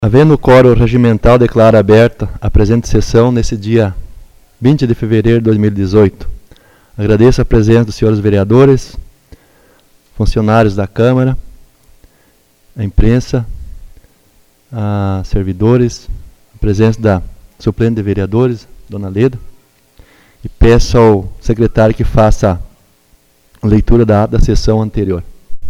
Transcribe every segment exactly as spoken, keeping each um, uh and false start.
Havendo o quórum regimental, declaro aberta a presente sessão nesse dia vinte de fevereiro de dois mil e dezoito. Agradeço a presença dos senhores vereadores, funcionários da Câmara, a imprensa, a servidores, a presença da suplente de vereadores, dona Leda, e peço ao secretário que faça a leitura da ata da sessão anterior.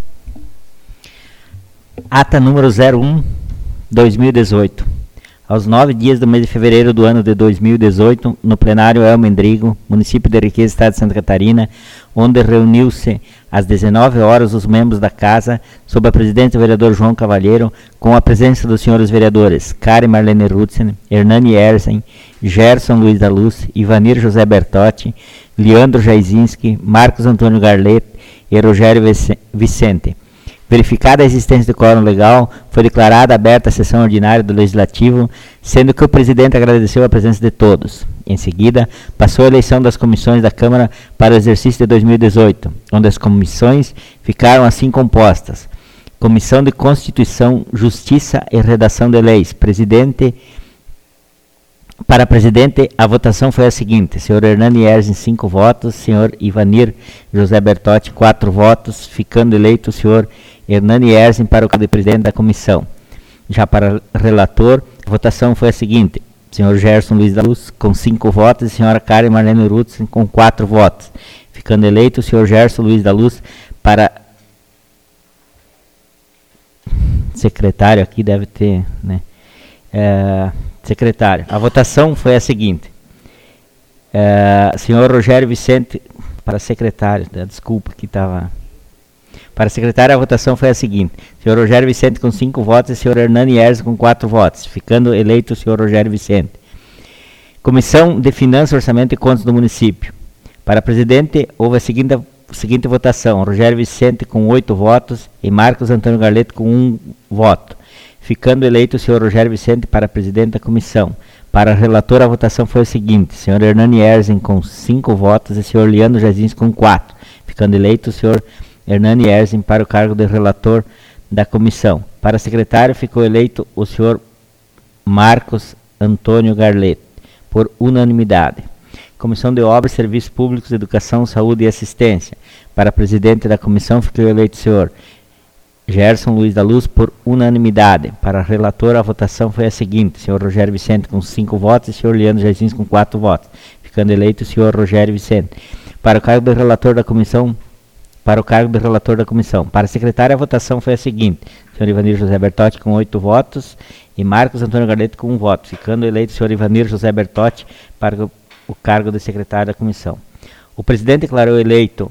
Ata número zero um, dois mil e dezoito. Aos nove dias do mês de fevereiro do ano de dois mil e dezoito, no plenário El Mendrigo, município de Ariquemes, estado de Santa Catarina, onde reuniu-se às dezenove horas os membros da Casa, sob a presidência do vereador João Cavalheiro, com a presença dos senhores vereadores Karen Marlene Rutzen, Hernani Erzen, Gerson Luiz da Luz, Ivanir José Bertotti, Leandro Jaisinski, Marcos Antônio Garlet e Rogério Vicente. Verificada a existência do quórum legal, foi declarada aberta a sessão ordinária do Legislativo, sendo que o presidente agradeceu a presença de todos. Em seguida, passou a eleição das comissões da Câmara para o exercício de dois mil e dezoito, onde as comissões ficaram assim compostas: Comissão de Constituição, Justiça e Redação de Leis. Presidente... Para presidente, a votação foi a seguinte: senhor Hernani Erzen, cinco votos, senhor Ivanir José Bertotti, quatro votos, ficando eleito o senhor Hernani Erzen para o cargo de presidente da comissão. Já para relator, a votação foi a seguinte: senhor Gerson Luiz da Luz, com cinco votos, e senhora Karen Marlene Rutzen, com quatro votos, ficando eleito o senhor Gerson Luiz da Luz para secretário. Aqui deve ter, né? É... Secretário, a votação foi a seguinte: uh, senhor Rogério Vicente, para secretário, tá, desculpa que estava. Para secretário, a votação foi a seguinte: senhor Rogério Vicente com cinco votos e senhor Hernani Erzen com quatro votos, ficando eleito o senhor Rogério Vicente. Comissão de Finanças, Orçamento e Contas do Município. Para presidente, houve a seguinte, seguinte votação: Rogério Vicente com oito votos e Marcos Antônio Garlet com um voto, ficando eleito o senhor Rogério Vicente para presidente da comissão. Para relator, a votação foi a seguinte: senhor Hernani Erzen com cinco votos e senhor Leandro Jazins com quatro, ficando eleito o senhor Hernani Erzen para o cargo de relator da comissão. Para secretário, ficou eleito o senhor Marcos Antônio Garlet, por unanimidade. Comissão de Obras, Serviços Públicos, Educação, Saúde e Assistência. Para presidente da comissão, ficou eleito o senhor Gerson Luiz da Luz, por unanimidade. Para relator, a votação foi a seguinte: senhor Rogério Vicente com cinco votos e senhor Leandro Jazins com quatro votos, ficando eleito o senhor Rogério Vicente. Para o cargo de relator da comissão, para o cargo de relator da comissão. Para secretário, a votação foi a seguinte: senhor Ivanir José Bertotti com oito votos e Marcos Antônio Garlet com um voto, ficando eleito o senhor Ivanir José Bertotti para o, o cargo de secretário da comissão. O presidente declarou eleito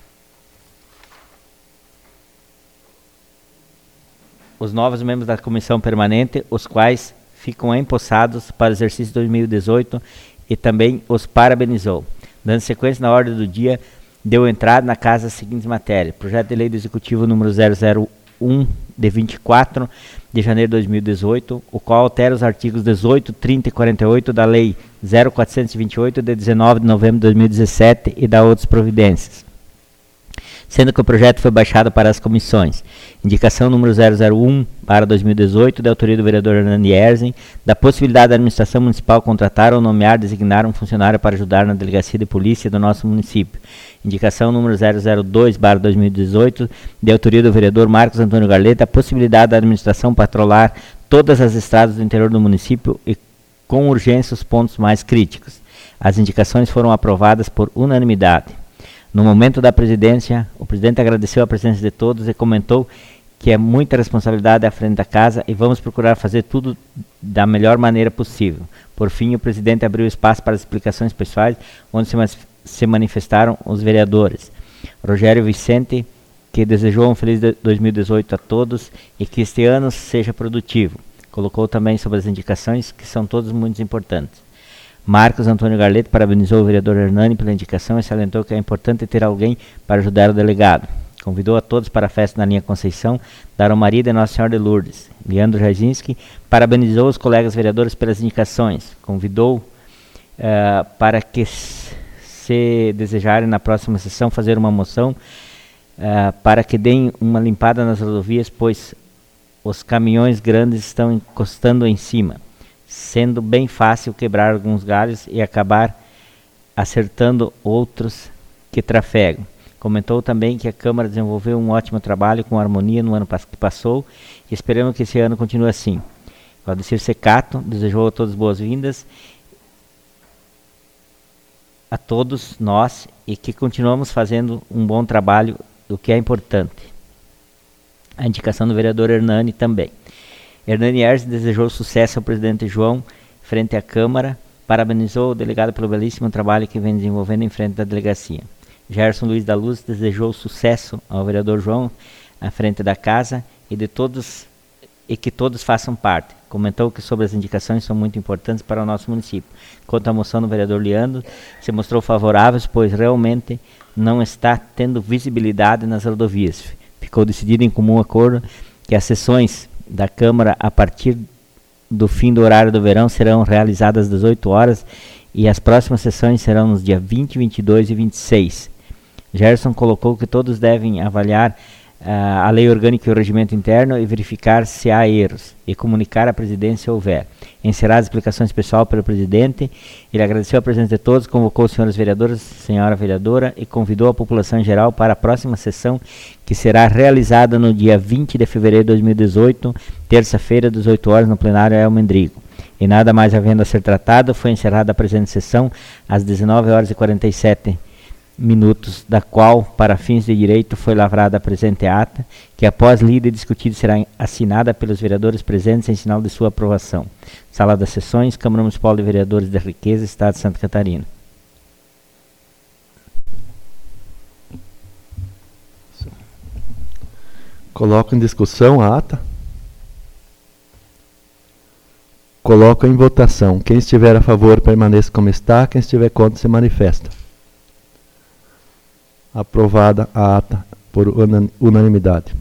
os novos membros da comissão permanente, os quais ficam empossados para o exercício dois mil e dezoito, e também os parabenizou. Dando sequência na ordem do dia, deu entrada na casa as seguintes matérias: projeto de lei do executivo número zero zero um, de vinte e quatro de janeiro de dois mil e dezoito, o qual altera os artigos dezoito, trinta e quarenta e oito da lei zero quatrocentos e vinte e oito, de dezenove de novembro de dois mil e dezessete, e da outras providências, sendo que o projeto foi baixado para as comissões. Indicação número zero zero um, para dois mil e dezoito, de autoria do vereador Hernani Erzen, da possibilidade da administração municipal contratar ou nomear, designar um funcionário para ajudar na delegacia de polícia do nosso município. Indicação número zero zero dois, para dois mil e dezoito, de autoria do vereador Marcos Antônio Garlet, a possibilidade da administração patrolar todas as estradas do interior do município e com urgência os pontos mais críticos. As indicações foram aprovadas por unanimidade. No momento da presidência, o presidente agradeceu a presença de todos e comentou que é muita responsabilidade à frente da casa e vamos procurar fazer tudo da melhor maneira possível. Por fim, o presidente abriu espaço para as explicações pessoais, onde se, se manifestaram os vereadores. Rogério Vicente, que desejou um feliz dois mil e dezoito a todos e que este ano seja produtivo. Colocou também sobre as indicações, que são todas muito importantes. Marcos Antônio Garlet parabenizou o vereador Hernani pela indicação e salientou que é importante ter alguém para ajudar o delegado. Convidou a todos para a festa na linha Conceição da Romaria de Nossa Senhora de Lourdes. Leandro Jaisinski parabenizou os colegas vereadores pelas indicações. Convidou uh, para que, se desejarem na próxima sessão, fazer uma moção uh, para que deem uma limpada nas rodovias, pois os caminhões grandes estão encostando em cima, sendo bem fácil quebrar alguns galhos e acabar acertando outros que trafegam. Comentou também que a Câmara desenvolveu um ótimo trabalho com harmonia no ano que passou e esperamos que esse ano continue assim. Valdecir Secato desejou a todos boas-vindas a todos nós e que continuamos fazendo um bom trabalho, o que é importante. A indicação do vereador Hernani também. Hernani Erz desejou sucesso ao presidente João frente à Câmara, parabenizou o delegado pelo belíssimo trabalho que vem desenvolvendo em frente da delegacia. Gerson Luiz da Luz desejou sucesso ao vereador João à frente da casa e de todos e que todos façam parte. Comentou que sobre as indicações são muito importantes para o nosso município. Quanto à moção do vereador Leandro, se mostrou favorável, pois realmente não está tendo visibilidade nas rodovias. Ficou decidido em comum acordo que as sessões da Câmara a partir do fim do horário do verão serão realizadas às dezoito horas e as próximas sessões serão nos dias vinte, vinte e dois e vinte e seis. Gerson colocou que todos devem avaliar uh, a lei orgânica e o regimento interno e verificar se há erros e comunicar à presidência se houver. Encerrar as explicações pessoal pelo presidente, ele agradeceu a presença de todos, convocou os senhores vereadores, senhora vereadora e convidou a população em geral para a próxima sessão que será realizada no dia vinte de fevereiro de dois mil e dezoito, terça-feira, às dezoito horas, no plenário El Mendrigo. E nada mais havendo a ser tratado, foi encerrada a presente sessão às dezenove horas e quarenta e sete minutos, da qual, para fins de direito, foi lavrada a presente ata, que após lida e discutida será assinada pelos vereadores presentes em sinal de sua aprovação. Sala das Sessões, Câmara Municipal de Vereadores da Riqueza, Estado de Santa Catarina. Coloco em discussão a ata. Coloco em votação. Quem estiver a favor permaneça como está, quem estiver contra se manifesta. Aprovada a ata por unanimidade.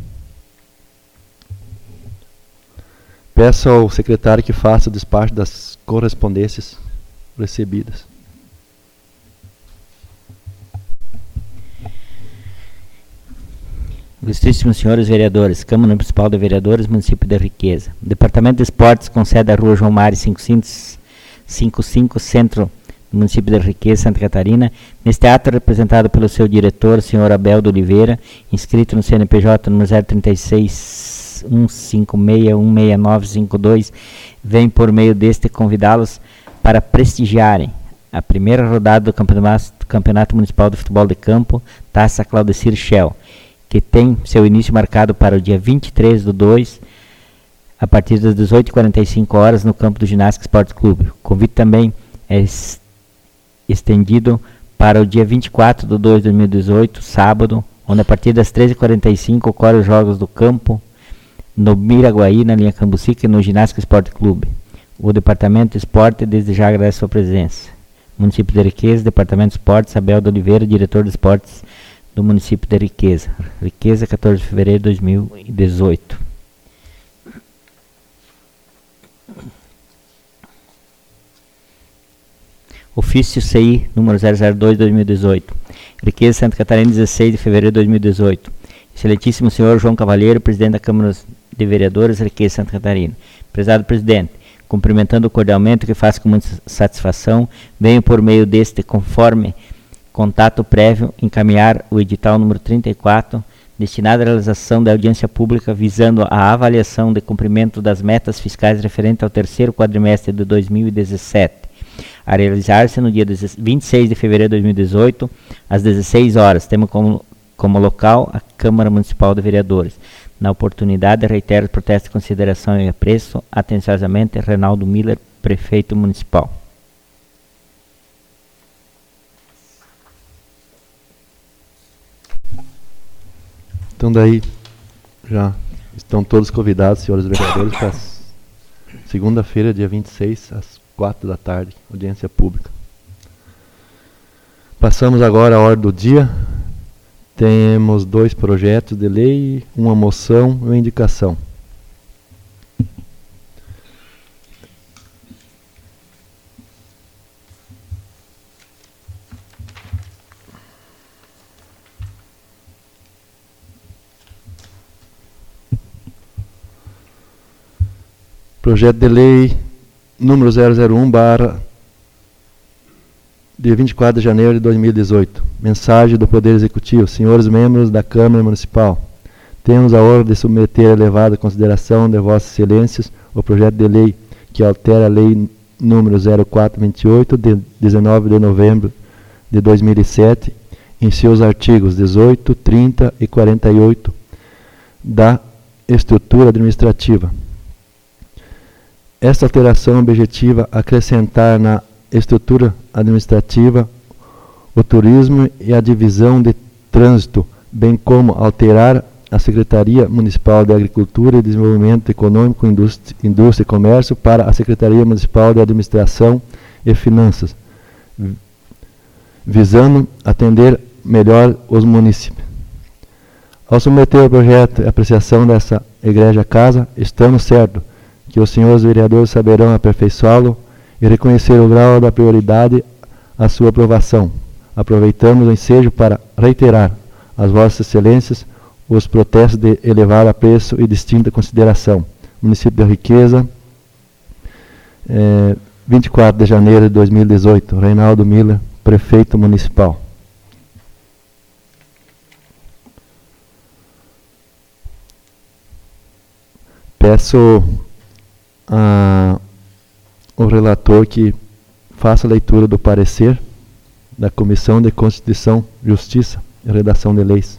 Peço ao secretário que faça o despacho das correspondências recebidas. Ilustríssimos senhores vereadores, Câmara Municipal de Vereadores, Município da Riqueza. Departamento de Esportes concede a Rua João Mário cinquenta e cinco, Centro do Município da Riqueza, Santa Catarina. Neste ato, representado pelo seu diretor, senhor Abel de Oliveira, inscrito no C N P J número zero trinta e seis, um cinco seis, um seis nove cinco dois, vem por meio deste convidá-los para prestigiarem a primeira rodada do Campeonato, do Campeonato Municipal de Futebol de Campo, Taça Claudecir Shell, que tem seu início marcado para o dia vinte e três do dois, a partir das dezoito e quarenta e cinco horas, no campo do Ginástica Esporte Clube. O convite também é estendido para o dia vinte e quatro do dois de dois mil e dezoito, sábado, onde a partir das treze e quarenta e cinco ocorrem os jogos do campo no Miraguaí, na linha Cambucica e no Ginástica Esporte Clube. O Departamento de Esporte desde já agradece a sua presença. Município de Riqueza, Departamento de Esportes, Abel de Oliveira, diretor de Esportes do Município de Riqueza. Riqueza, quatorze de fevereiro de dois mil e dezoito. Ofício C I, número zero zero dois, dois mil e dezoito. Riqueza, Santa Catarina, dezesseis de fevereiro de dois mil e dezoito. Excelentíssimo senhor João Cavalheiro, presidente da Câmara de Vereadores, Riqueza, Santa Catarina. Prezado presidente, cumprimentando cordialmente, o que faço com muita satisfação, venho por meio deste, conforme contato prévio, encaminhar o edital número trinta e quatro, destinado à realização da audiência pública visando a avaliação de cumprimento das metas fiscais referente ao terceiro quadrimestre de dois mil e dezessete, a realizar-se no dia vinte e seis de fevereiro de dois mil e dezoito, às dezesseis horas, temos como, como local a Câmara Municipal de Vereadores. Na oportunidade, reitero os protestos de consideração e apreço, atenciosamente, Reinaldo Miller, prefeito municipal. Então daí já estão todos convidados, senhores vereadores, para segunda-feira, dia vinte e seis, às quatro da tarde, audiência pública. Passamos agora à ordem do dia. Temos dois projetos de lei, uma moção e uma indicação. Projeto de lei número zero zero um, barra, de vinte e quatro de janeiro de dois mil e dezoito. Mensagem do Poder Executivo. Senhores membros da Câmara Municipal, temos a honra de submeter a elevada consideração de Vossas Excelências o projeto de lei que altera a Lei número zero quatro vinte e oito, de dezenove de novembro de dois mil e sete, em seus artigos dezoito, trinta e quarenta e oito da estrutura administrativa. Esta alteração objetiva acrescentar na estrutura administrativa o turismo e a divisão de trânsito, bem como alterar a Secretaria Municipal de Agricultura e Desenvolvimento Econômico, Indústria, Indústria e Comércio para a Secretaria Municipal de Administração e Finanças, visando atender melhor os municípios. Ao submeter o projeto e apreciação dessa egrégia casa, estamos certos que os senhores vereadores saberão aperfeiçoá-lo e reconhecer o grau da prioridade à sua aprovação. Aproveitamos o ensejo para reiterar às vossas excelências os protestos de elevado apreço e distinta consideração. Município da Riqueza, eh, vinte e quatro de janeiro de dois mil e dezoito. Reinaldo Miller, prefeito municipal. Peço ao relator que faça a leitura do parecer da Comissão de Constituição, Justiça e Redação de Leis.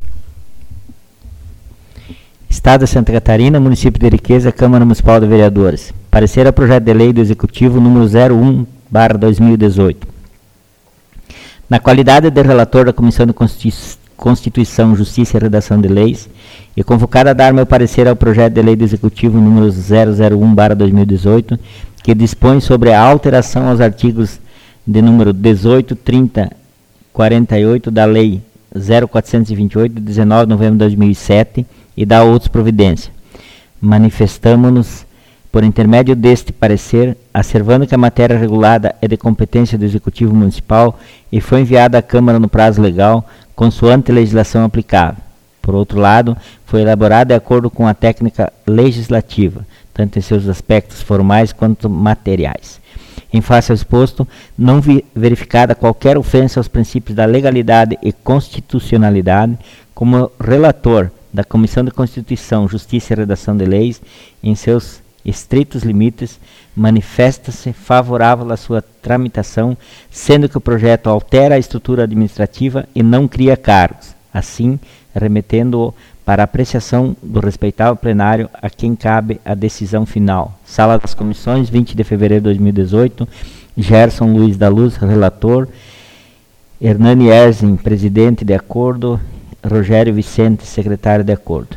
Estado de Santa Catarina, Município de Riqueza, Câmara Municipal de Vereadores. Parecer ao projeto de lei do Executivo número zero um, barra dois mil e dezoito. Na qualidade de relator da Comissão de Constituição, Justiça e Redação de Leis, e convocado a dar meu parecer ao projeto de lei do Executivo número zero zero um, barra dois mil e dezoito, que dispõe sobre a alteração aos artigos de número dezoito, trinta, quarenta e oito da Lei zero quatrocentos e vinte e oito, de dezenove de novembro de dois mil e sete, e da outras providências. Manifestamo-nos, por intermédio deste parecer, asservando que a matéria regulada é de competência do Executivo Municipal e foi enviada à Câmara no prazo legal, consoante a legislação aplicável. Por outro lado, foi elaborada de acordo com a técnica legislativa, tanto em seus aspectos formais quanto materiais. Em face ao exposto, não vi verificada qualquer ofensa aos princípios da legalidade e constitucionalidade, como relator da Comissão de Constituição, Justiça e Redação de Leis, em seus estritos limites, manifesta-se favorável à sua tramitação, sendo que o projeto altera a estrutura administrativa e não cria cargos, assim, remetendo-o para apreciação do respeitável plenário a quem cabe a decisão final. Sala das Comissões, vinte de fevereiro de dois mil e dezoito, Gerson Luiz da Luz, relator, Hernani Erzin, presidente de acordo, Rogério Vicente, secretário de acordo.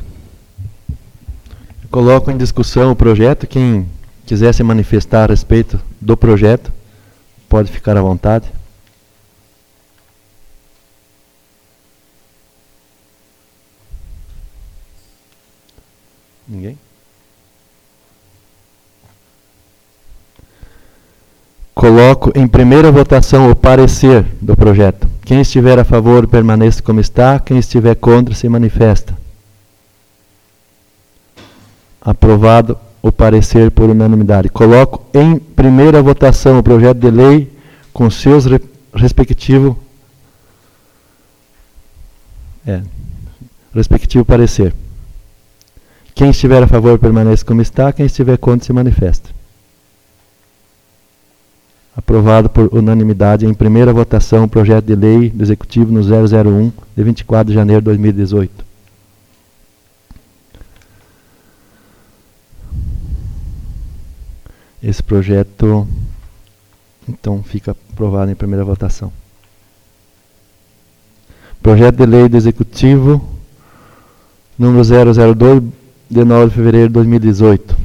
Coloco em discussão o projeto. Quem quiser se manifestar a respeito do projeto, pode ficar à vontade. Ninguém? Coloco em primeira votação o parecer do projeto. Quem estiver a favor, permaneça como está. Quem estiver contra, se manifesta. Aprovado o parecer por unanimidade. Coloco em primeira votação o projeto de lei com seus re respectivo, é, respectivo parecer. Quem estiver a favor, permaneça como está. Quem estiver contra, se manifesta. Aprovado por unanimidade em primeira votação o projeto de lei do Executivo no zero zero um, de vinte e quatro de janeiro de dois mil e dezoito. Esse projeto, então, fica aprovado em primeira votação. Projeto de lei do Executivo número zero zero dois, de nove de fevereiro de dois mil e dezoito.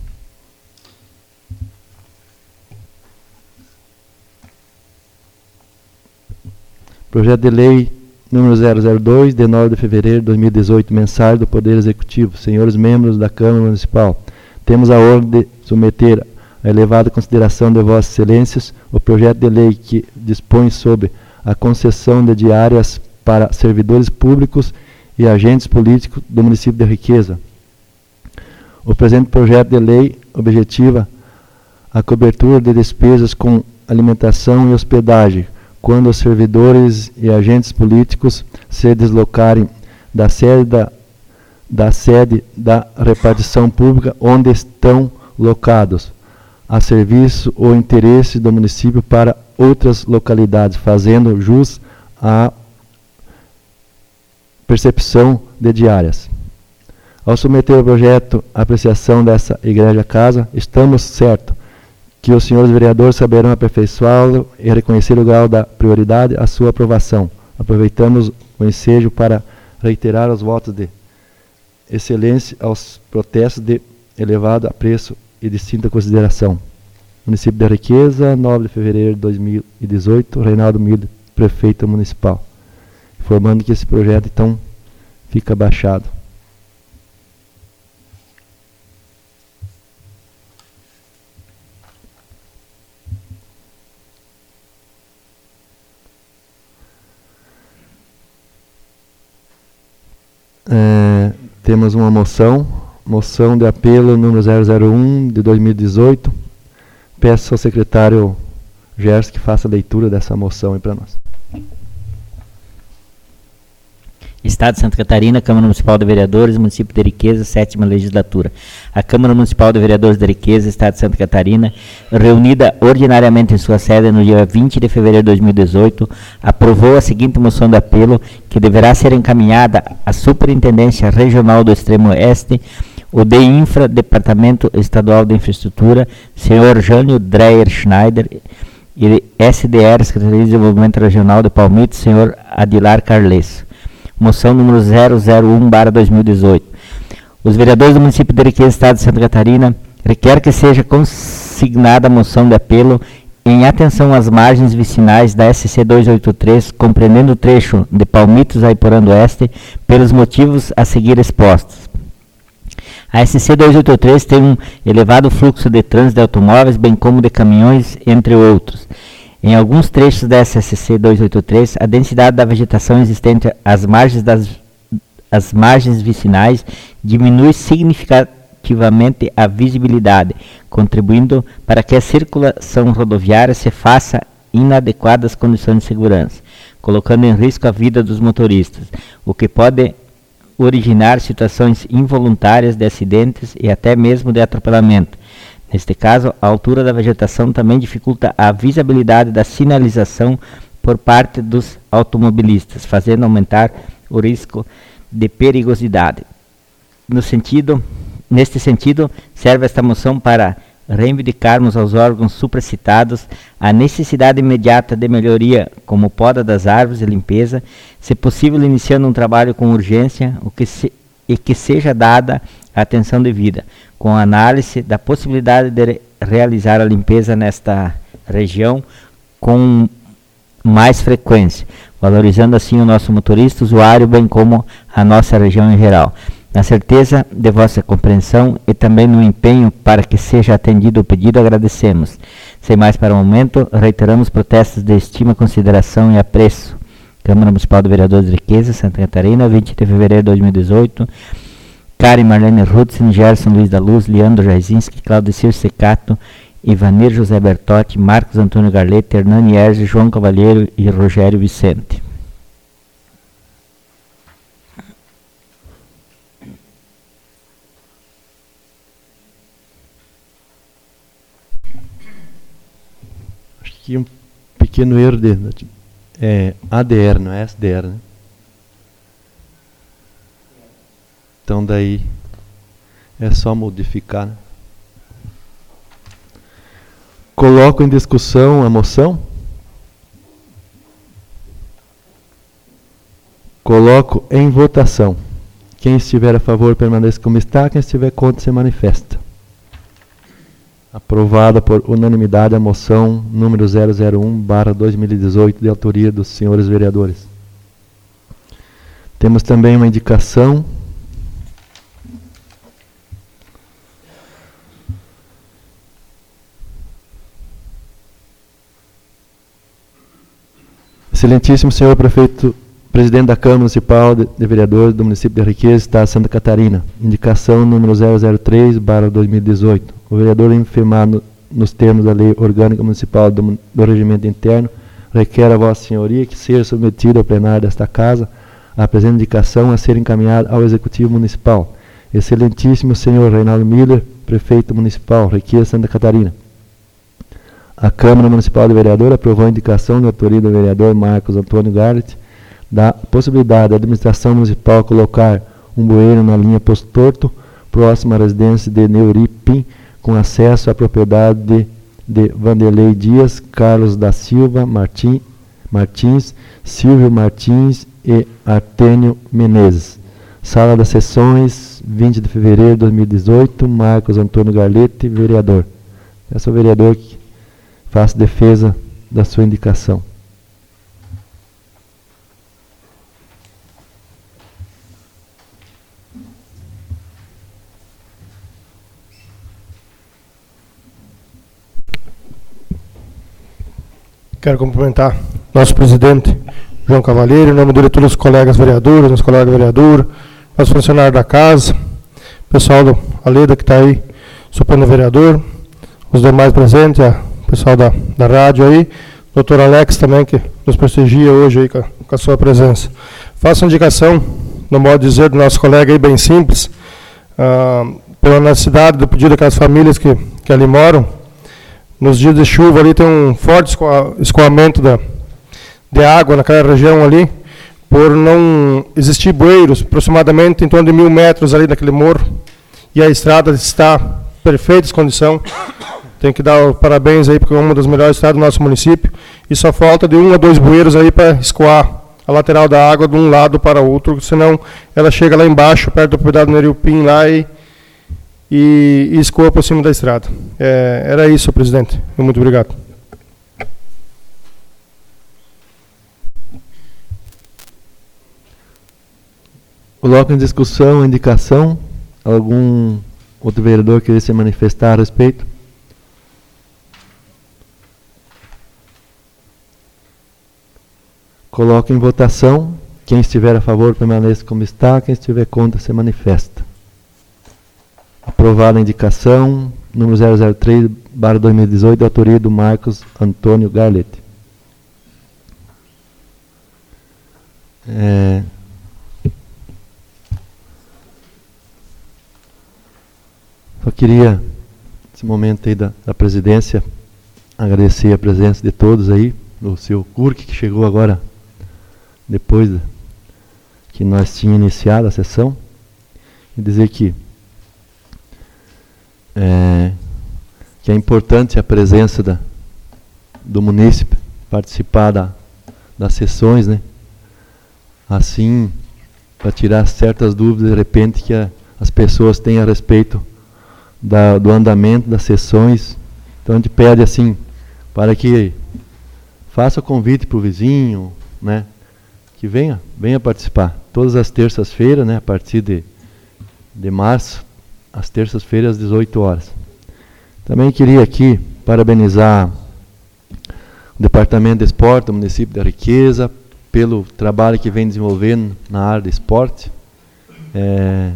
Projeto de lei número zero zero dois, de nove de fevereiro de dois mil e dezoito, mensagem do Poder Executivo. Senhores membros da Câmara Municipal, temos a honra de submeter a elevada consideração de Vossas Excelências o projeto de lei que dispõe sobre a concessão de diárias para servidores públicos e agentes políticos do município de Riqueza. O presente projeto de lei objetiva a cobertura de despesas com alimentação e hospedagem, quando os servidores e agentes políticos se deslocarem da sede da, da sede da repartição pública onde estão locados, a serviço ou interesse do município para outras localidades, fazendo jus à percepção de diárias. Ao submeter o projeto à apreciação dessa igreja casa, estamos certos que os senhores vereadores saberão aperfeiçoá-lo e reconhecer o grau da prioridade à sua aprovação. Aproveitamos o ensejo para reiterar os votos de excelência aos protestos de elevado apreço e distinta consideração. Município da Riqueza, nove de fevereiro de dois mil e dezoito, Reinaldo Milde, prefeito municipal. Informando que esse projeto, então, fica baixado. É, temos uma moção, moção de apelo número zero zero um de dois mil e dezoito. Peço ao secretário Gerson que faça a leitura dessa moção aí para nós. Estado de Santa Catarina, Câmara Municipal de Vereadores, Município de Riqueza, sétima Legislatura. A Câmara Municipal de Vereadores de Riqueza, Estado de Santa Catarina, reunida ordinariamente em sua sede no dia vinte de fevereiro de dois mil e dezoito, aprovou a seguinte moção de apelo, que deverá ser encaminhada à Superintendência Regional do Extremo Oeste, o DEINFRA, Departamento Estadual de Infraestrutura, senhor Jânio Dreyer Schneider, e S D R, Secretaria de Desenvolvimento Regional de Palmito, senhor Adilar Carles. Moção número zero zero um barra dois mil e dezoito. Os vereadores do município de Riqueza, Estado de Santa Catarina, requer que seja consignada a moção de apelo em atenção às margens vicinais da S C duzentos e oitenta e três, compreendendo o trecho de Palmitos a Iporã do Oeste, pelos motivos a seguir expostos. A S C duzentos e oitenta e três tem um elevado fluxo de trânsito de automóveis, bem como de caminhões, entre outros. Em alguns trechos da S C duzentos e oitenta e três, a densidade da vegetação existente às margens, das, às margens vicinais diminui significativamente a visibilidade, contribuindo para que a circulação rodoviária se faça em inadequadas condições de segurança, colocando em risco a vida dos motoristas, o que pode originar situações involuntárias de acidentes e até mesmo de atropelamento. Neste caso, a altura da vegetação também dificulta a visibilidade da sinalização por parte dos automobilistas, fazendo aumentar o risco de perigosidade. No sentido, neste sentido, serve esta moção para reivindicarmos aos órgãos supracitados a necessidade imediata de melhoria, como poda das árvores e limpeza, se possível iniciando um trabalho com urgência, o que se, e que seja dada a atenção devida, com análise da possibilidade de realizar a limpeza nesta região com mais frequência, valorizando assim o nosso motorista usuário, bem como a nossa região em geral. Na certeza de vossa compreensão e também no empenho para que seja atendido o pedido, agradecemos. Sem mais para o momento, reiteramos protestos de estima, consideração e apreço. Câmara Municipal de Vereadores de Riqueza, Santa Catarina, vinte de fevereiro de dois mil e dezoito. Karen Marlene Rudson, Gerson Luiz da Luz, Leandro Jaisinski, Claudecir Secato, Ivanir José Bertotti, Marcos Antônio Garlete, Hernani Erge, João Cavalheiro e Rogério Vicente. Acho que um pequeno erro de é, A D R, não é S D R, né? Então daí é só modificar, né? Coloco em discussão a moção. Coloco em votação. Quem estiver a favor permaneça como está, quem estiver contra se manifesta. Aprovada por unanimidade a moção número zero zero um barra dois mil e dezoito, de autoria dos senhores vereadores. Temos também uma indicação. Excelentíssimo senhor prefeito, presidente da Câmara Municipal de, de Vereadores do município de Riqueza, Estado de Santa Catarina. Indicação número zero zero três barra dois mil e dezoito. o vereador infirmar no, nos termos da Lei Orgânica Municipal do, do Regimento Interno, requer a Vossa Senhoria que seja submetido ao plenário desta Casa a presente indicação a ser encaminhada ao Executivo Municipal. Excelentíssimo senhor Reinaldo Miller, Prefeito Municipal, Requias, Santa Catarina. A Câmara Municipal de Vereadores aprovou a indicação de autoria do vereador Marcos Antônio Garlet da possibilidade da administração municipal colocar um bueiro na linha Posto Torto, próxima à residência de Neuripim, com acesso à propriedade de, de Vanderlei Dias, Carlos da Silva Martim, Martins, Silvio Martins e Artênio Menezes. Sala das Sessões, vinte de fevereiro de dois mil e dezoito, Marcos Antônio Garlete, vereador. Peço ao vereador que faça defesa da sua indicação. Quero cumprimentar nosso presidente, João Cavalheiro, em nome dele todos os colegas vereadores, nosso colega vereador, nosso funcionário da casa, pessoal do Aleda que está aí, suplendo vereador, os demais presentes, a pessoal da, da rádio aí, doutor Alex também, que nos prestigia hoje aí com a, com a sua presença. Faço a indicação, no modo de dizer, do nosso colega aí, bem simples, ah, pela necessidade do pedido daquelas famílias que, que ali moram. Nos dias de chuva ali tem um forte escoamento da, de água naquela região ali, por não existir bueiros, aproximadamente em torno de mil metros ali daquele morro, e a estrada está em perfeita condição. Tenho que dar parabéns aí, porque é uma das melhores estradas do nosso município, e só falta de um a dois bueiros aí para escoar a lateral da água de um lado para o outro, senão ela chega lá embaixo, perto da propriedade do Neuripim lá e e, e escoa por cima da estrada. É, era isso, presidente. Muito obrigado. Coloco em discussão a indicação. Algum outro vereador querer se manifestar a respeito? Coloco em votação. Quem estiver a favor permaneça como está. Quem estiver contra se manifesta. Aprovada a indicação, número zero zero três barra dois mil e dezoito, de autoria do Marcos Antônio Garlete. É, só queria, nesse momento aí da, da presidência, agradecer a presença de todos aí, do seu Kurk, que chegou agora, depois de, que nós tínhamos iniciado a sessão, e dizer que É, que é importante a presença da, do munícipe, participar da, das sessões, né? Assim, para tirar certas dúvidas, de repente, que a, as pessoas têm a respeito da, do andamento das sessões. Então, a gente pede, assim, para que faça o convite para o vizinho, né? Que venha, venha participar. Todas as terças-feiras, né? A partir de, de março, às terças-feiras, às dezoito horas. Também queria aqui parabenizar o Departamento de Esporte do município da Requiesa pelo trabalho que vem desenvolvendo na área de esporte. É,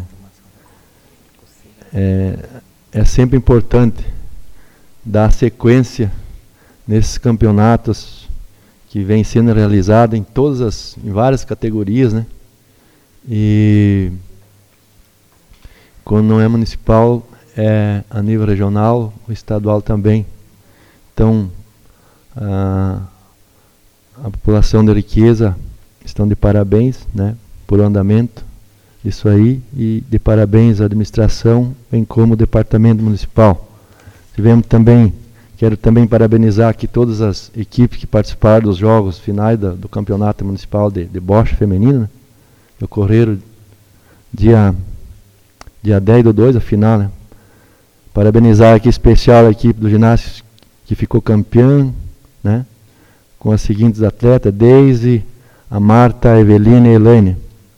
é, é sempre importante dar sequência nesses campeonatos que vem sendo realizados em todas as, em várias categorias, né? E quando não é municipal, é a nível regional, o estadual também. Então, a, a população da Requiesa estão de parabéns, né, por o andamento disso aí, e de parabéns à administração, bem como o departamento municipal. Tivemos também, quero também parabenizar aqui todas as equipes que participaram dos jogos finais da, do campeonato municipal de, de bocha feminino, né, que ocorreram dia... dia dez do dois, a final, né? Parabenizar aqui especial a equipe do ginásio que ficou campeã, né? Com as seguintes atletas: Deise, a Marta, a Evelina e a Elaine.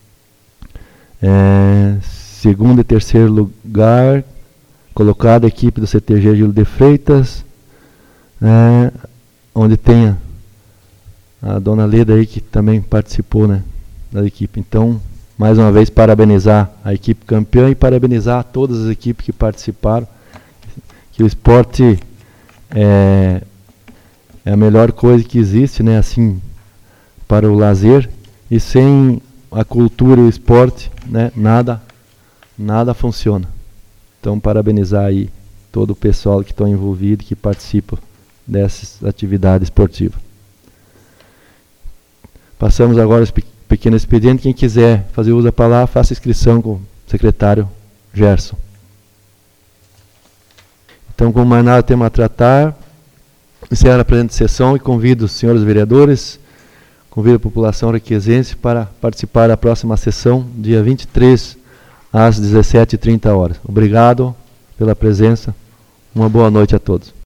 É, segundo e terceiro lugar, colocada a equipe do C T G Gil de Freitas, é, onde tem a, a dona Leda aí, que também participou, né, da equipe. Então, mais uma vez, parabenizar a equipe campeã e parabenizar todas as equipes que participaram, que o esporte é, é a melhor coisa que existe, né, assim, para o lazer, e sem a cultura e o esporte, né, nada, nada funciona. Então, parabenizar aí todo o pessoal que está envolvido, que participa dessas atividades esportivas. Passamos agora ao pequeno expediente. Quem quiser fazer uso da palavra, faça inscrição com o secretário Gerson. Então, como mais nada temos a tratar, encerro a presente sessão e convido os senhores vereadores, convido a população requesense para participar da próxima sessão, dia vinte e três, às dezessete e trinta horas. Obrigado pela presença. Uma boa noite a todos.